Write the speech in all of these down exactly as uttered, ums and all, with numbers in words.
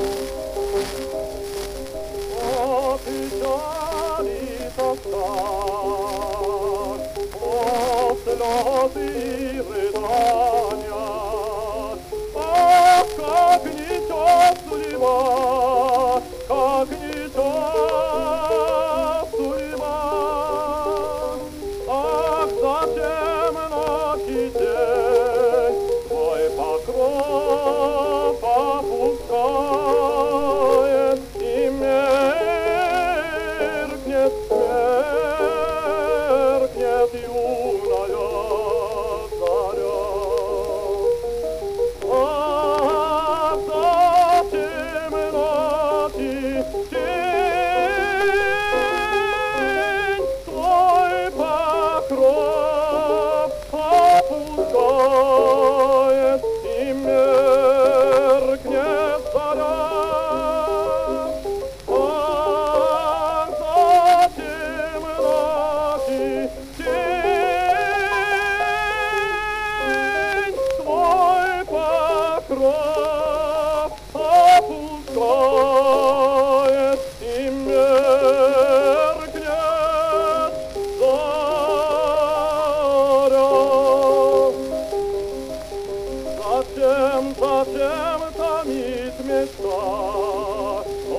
О, печали тоска, о, слезы и рыдания, ах, как несет судьба, как несет судьба, ах, зачем ночи день твой покров опускает и меркнет, меркнет юная заря. Ах, зачем ночи день твой покров опускает и меркнет заря. Ах, зачем ночи день твой покров опускает и меркнет заря. Зачем, зачем томит мечта о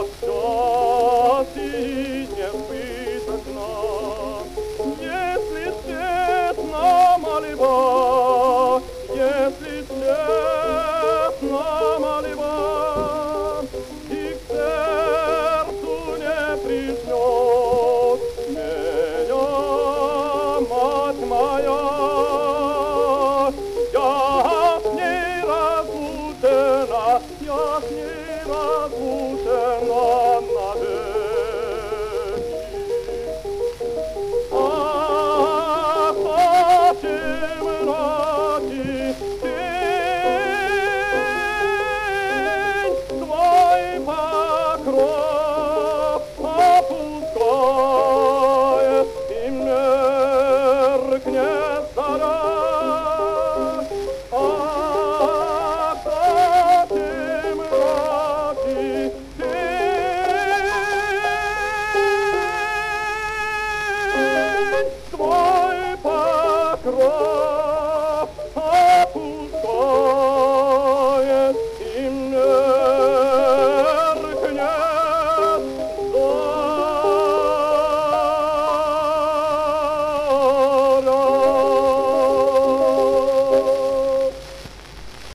счастье несбыточно, если честна мольба, если честна мольба, и к сердцу не пришлет меня мать моя. Я с ней разлучена, я с ней разлучена.